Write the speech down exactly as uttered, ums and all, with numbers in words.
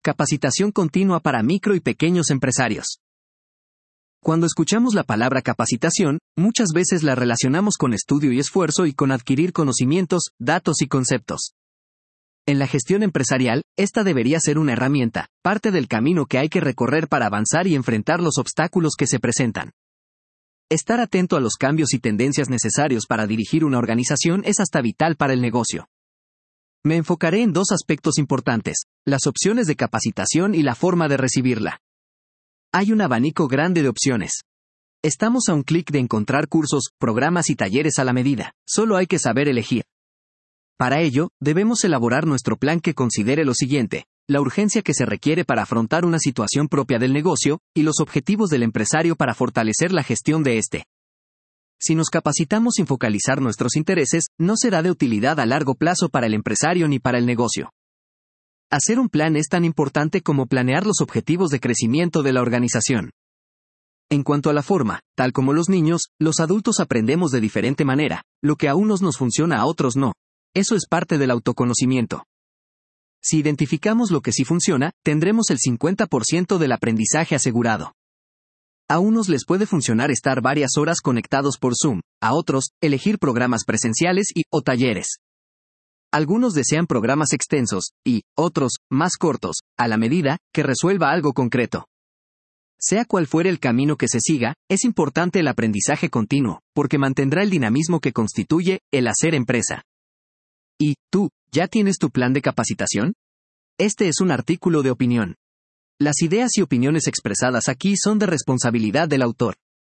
Capacitación continua para micro y pequeños empresarios. Cuando escuchamos la palabra capacitación, muchas veces la relacionamos con estudio y esfuerzo y con adquirir conocimientos, datos y conceptos. En la gestión empresarial, esta debería ser una herramienta, parte del camino que hay que recorrer para avanzar y enfrentar los obstáculos que se presentan. Estar atento a los cambios y tendencias necesarios para dirigir una organización es hasta vital para el negocio. Me enfocaré en dos aspectos importantes: las opciones de capacitación y la forma de recibirla. Hay un abanico grande de opciones. Estamos a un clic de encontrar cursos, programas y talleres a la medida, solo hay que saber elegir. Para ello, debemos elaborar nuestro plan que considere lo siguiente: la urgencia que se requiere para afrontar una situación propia del negocio, y los objetivos del empresario para fortalecer la gestión de este. Si nos capacitamos sin focalizar nuestros intereses, no será de utilidad a largo plazo para el empresario ni para el negocio. Hacer un plan es tan importante como planear los objetivos de crecimiento de la organización. En cuanto a la forma, tal como los niños, los adultos aprendemos de diferente manera, lo que a unos nos funciona a otros no. Eso es parte del autoconocimiento. Si identificamos lo que sí funciona, tendremos el cincuenta por ciento del aprendizaje asegurado. A unos les puede funcionar estar varias horas conectados por Zoom, a otros, elegir programas presenciales y o talleres. Algunos desean programas extensos, y otros, más cortos, a la medida, que resuelva algo concreto. Sea cual fuere el camino que se siga, es importante el aprendizaje continuo, porque mantendrá el dinamismo que constituye el hacer empresa. ¿Y tú, ya tienes tu plan de capacitación? Este es un artículo de opinión. Las ideas y opiniones expresadas aquí son de responsabilidad del autor.